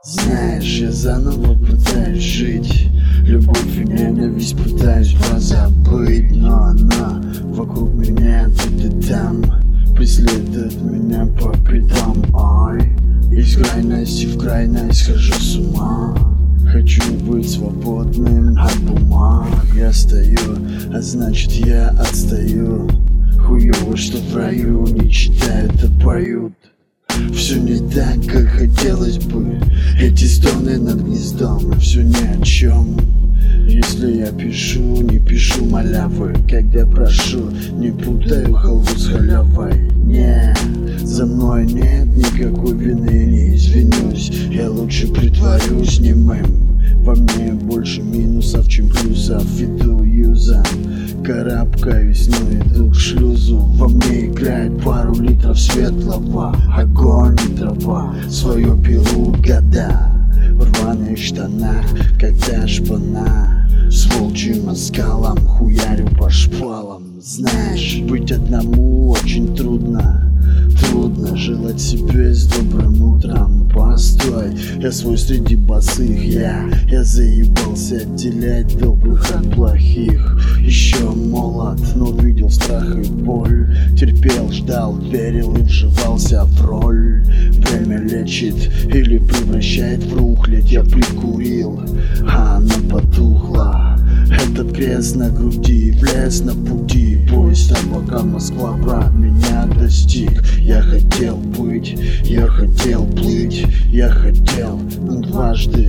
Знаешь, я заново пытаюсь жить, любовь и ненависть пытаюсь позабыть, но она вокруг меня тут и там преследует меня по пятам. Ой, из крайности в крайность схожу с ума. Хочу быть свободным от бумаг. Я стою, а значит я отстаю. Хуёво, что в раю не читают, а поют. Все не так, как хотелось бы. Эти стоны над гнездом, все ни о чем. Если я пишу, не пишу малявы. Когда прошу, не путаю халву с халявой. Не, за мной нет никакой вины, не извинюсь. Я лучше притворюсь немым. Во мне больше минусов, чем плюсов. Иду юзом, карабкаюсь, но иду к шлюзу. Во мне играет пару литров светлого. Огонь и трава, свою пилу года. В рваных штанах, когда шпана, с волчьим оскалом хуярю по шпалам. Знаешь, быть одному очень трудно. Трудно желать себе с добрым утром. Постой, я свой среди босых. Я заебался отделять добрых от плохих. Еще молод, но видел страх и боль. Терпел, ждал, верил и вживался в роль. Время лечит или превращает в рухлядь. Я прикурил, а она потухла. Этот крест на груди влез на пути. Поезд, а пока Москва про меня достиг. Я хотел быть, я хотел плыть, я хотел, но дважды